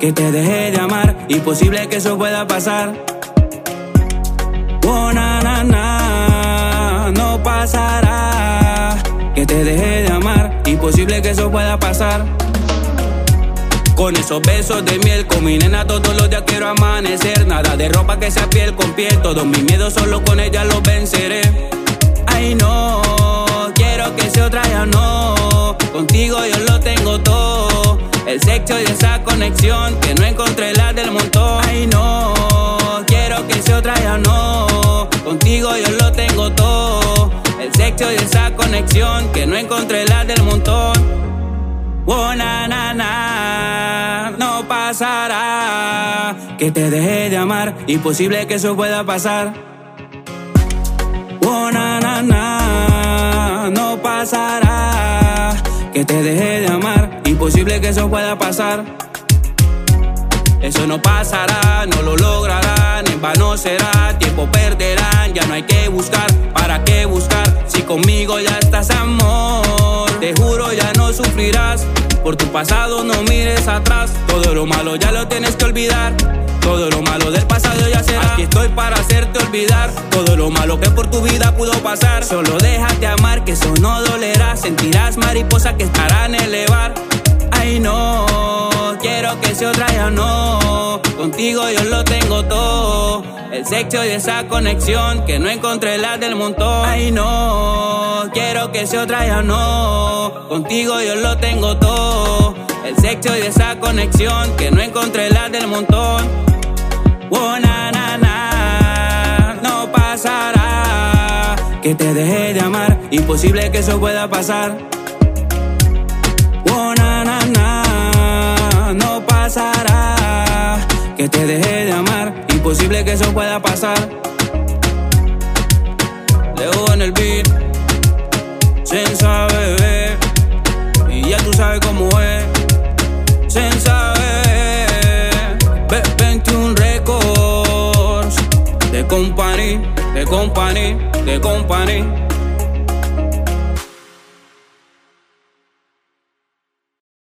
que te deje de amar, imposible que eso pueda pasar. Oh, na, na, na, no pasará, que te deje de amar, imposible que eso pueda pasar. Con esos besos de miel, con mi nena todos los días quiero amanecer. Nada de ropa que sea piel con piel, todos mis miedos solo con ella los venceré. Ay no, quiero que sea otra, ya no, contigo yo lo tengo todo. El sexo y esa conexión que no encontré la del montón. Ay no, quiero que sea otra, ya no, contigo yo lo tengo todo. El sexo y esa conexión que no encontré la del montón. Oh, na, na, na, no pasará, que te deje de amar, imposible que eso pueda pasar. Oh, na, na, na, no pasará, que te deje de amar, imposible que eso pueda pasar. Eso no pasará, no lo lograrán, en vano será, tiempo perderán, ya no hay que buscar, ¿para qué buscar? Si conmigo ya estás, amor, te juro ya no sufrirás. Por tu pasado no mires atrás, todo lo malo ya lo tienes que olvidar. Todo lo malo del pasado ya será. Aquí estoy para hacerte olvidar todo lo malo que por tu vida pudo pasar. Solo déjate amar, que eso no dolerá. Sentirás mariposas que estarán en elevar. Ay no, quiero que sea otra, ya no, contigo yo lo tengo todo. El sexo y esa conexión que no encontré la del montón. Ay no, quiero que sea otra, ya no, contigo yo lo tengo todo. El sexo y esa conexión que no encontré la del montón. Oh, na, na, na, no pasará, que te deje de amar, imposible que eso pueda pasar. Oh, na, na, na, no pasará, que te deje de amar, imposible que eso pueda pasar. Leo en el beat, Senza bebé, y ya tú sabes cómo es. Senza bebé, 21 Records, de company, de company, de company.